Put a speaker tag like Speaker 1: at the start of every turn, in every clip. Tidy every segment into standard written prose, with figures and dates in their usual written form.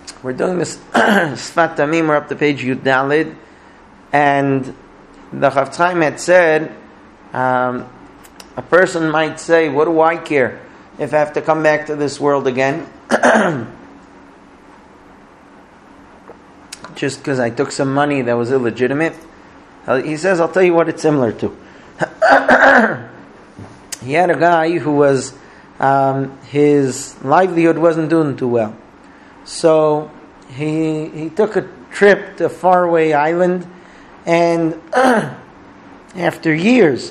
Speaker 1: We're doing this Sfat Tamim. We're up to page Yud Dalid, and the Chafetz Chaim had said, a person might say, "What do I care if I have to come back to this world again? Just because I took some money that was illegitimate." He says, "I'll tell you what it's similar to." He had a guy who was his livelihood wasn't doing too well. So he took a trip to a faraway island, and after years,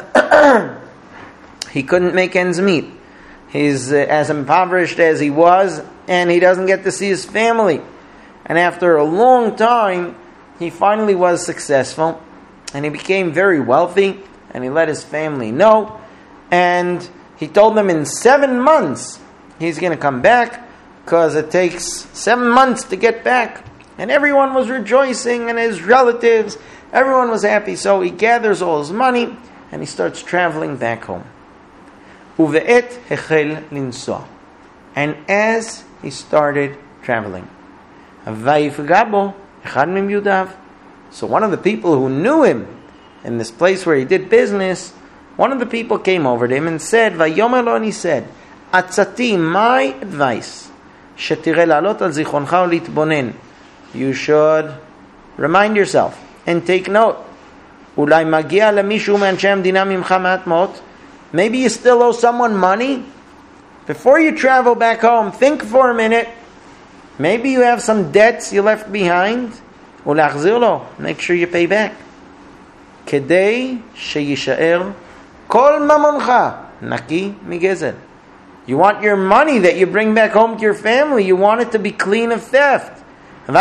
Speaker 1: he couldn't make ends meet. He's as impoverished as he was, and he doesn't get to see his family. And after a long time, he finally was successful, and he became very wealthy, and he let his family know, and he told them in 7 months he's going to come back, because it takes 7 months to get back. And everyone was rejoicing, and his relatives, everyone was happy. So he gathers all his money, and he starts traveling back home. Uve'et hechel linsua. And as he started traveling, vayifgabo echad mim yudav. So one of the people who knew him in this place where he did business, one of the people came over to him and said, Vayomer lo, and he said, Atzati, my advice, shetireh la'alot al zichroncha u'litbonen. You should remind yourself and take note. Ulai magia lemishu me'anshe hamdina mimcha ma'at mot. Maybe you still owe someone money. Before you travel back home, think for a minute. Maybe you have some debts you left behind. Ulachzir lo, make sure you pay back. Kedei sheyishaer kol mamoncha naki migezel. You want your money that you bring back home to your family, you want it to be clean of theft. And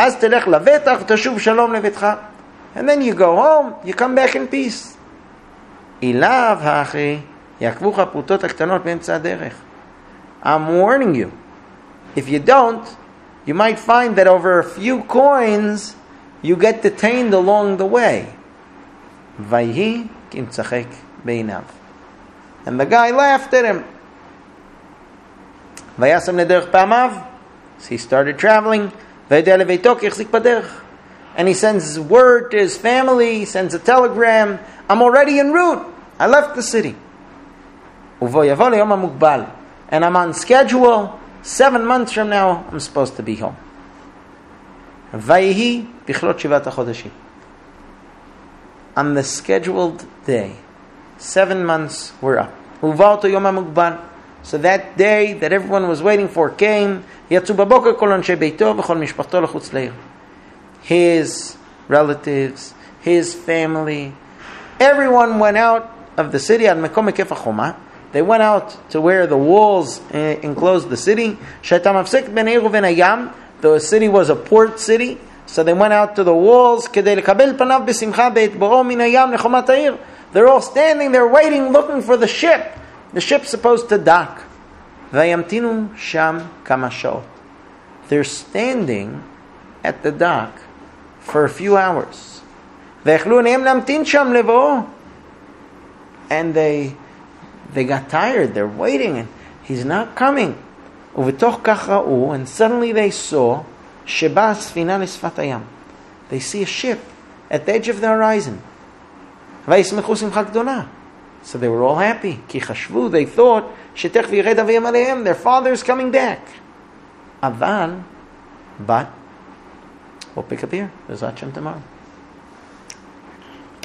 Speaker 1: then you go home, you come back in peace. I'm warning you. If you don't, you might find that over a few coins, you get detained along the way. And the guy laughed at him. So he started traveling. And he sends word to his family, he sends a telegram, I'm already en route. I left the city. And I'm on schedule. 7 months from now, I'm supposed to be home. On the scheduled day, 7 months were up. So that day that everyone was waiting for came. His relatives, his family, everyone went out of the city. They went out to where the walls enclosed the city. The city was a port city, so they went out to the walls. They're all standing there waiting, looking for the ship. The ship's supposed to dock. They're standing at the dock for a few hours. And they got tired. They're waiting, and he's not coming. And suddenly they saw they see a ship at the edge of the horizon. So they were all happy. They thought their father is coming back. But we'll pick up here. There's Hashem tomorrow.